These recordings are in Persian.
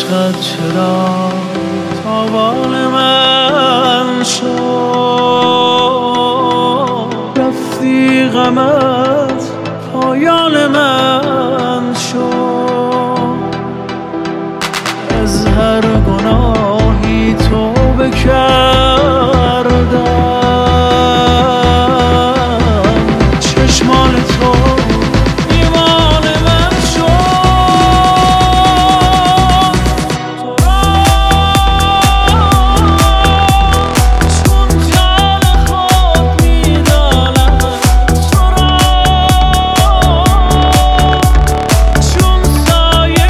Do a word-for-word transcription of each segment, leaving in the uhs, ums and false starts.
عشقت چرا تاوان من شد، رفتی غمت پایان من شد. از هر گناهی توبه کردم، چشمان تو ایمان من شد. تو را چون جان خود می‌دانم، تو را چون سایه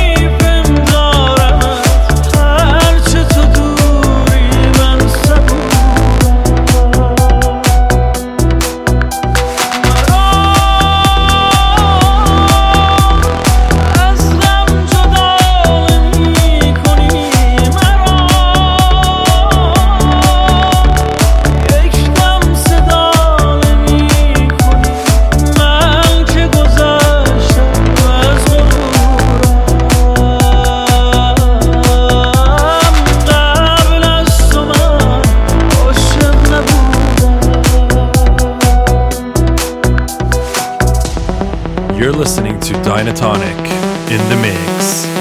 می‌پندارمت، هرچه تو دوری من صبورم. مرا از غم جدا نمی‌کنی، مرا یک دم صدا نمی‌کنی. من که گذشتم از غرورم، قبل از تو من عاشق نبودم. You're listening to Dynatonic in the mix.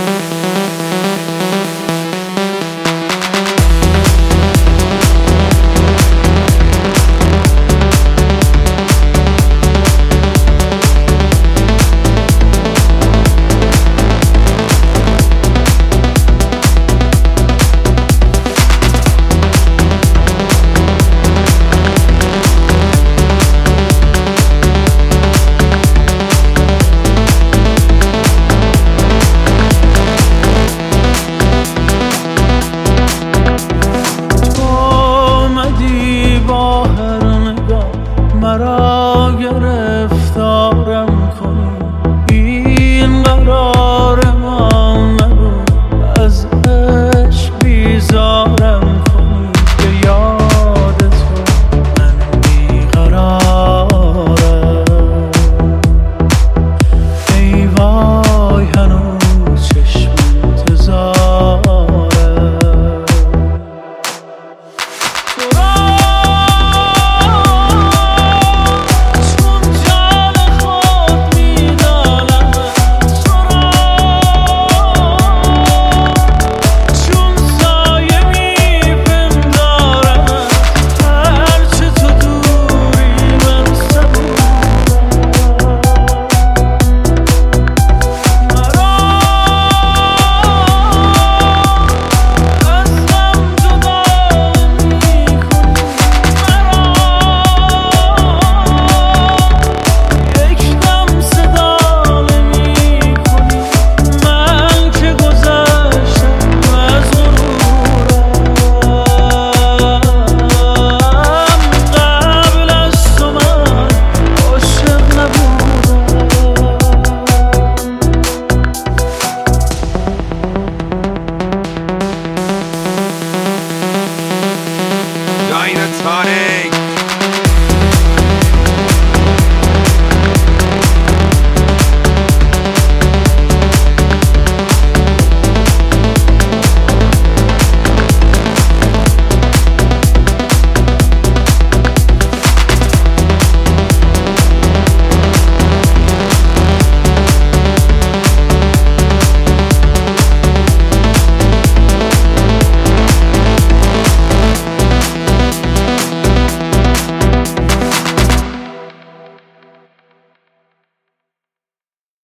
تو آمدی با هر نگاه مرا گرفتارم کنی، این قرار